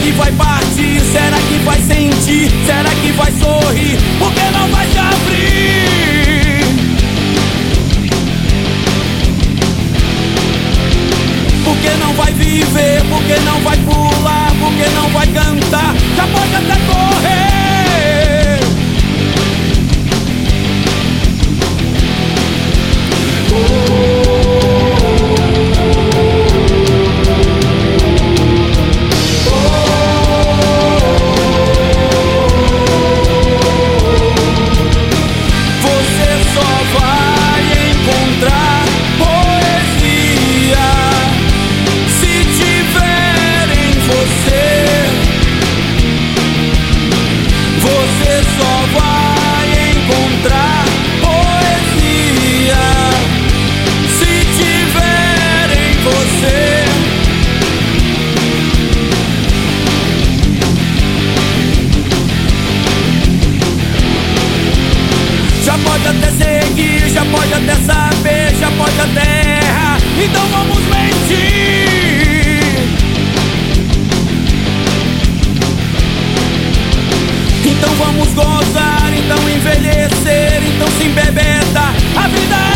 que vai partir? Será que vai sentir? Será que vai sorrir? Por que não vai se abrir? Por que não vai viver? Por que não vai pular? Por que não vai cantar? Já pode até correr. Pode até seguir, já pode até saber, já pode até errar. Então vamos mentir. Então vamos gozar, então envelhecer, então se embebedar. A vida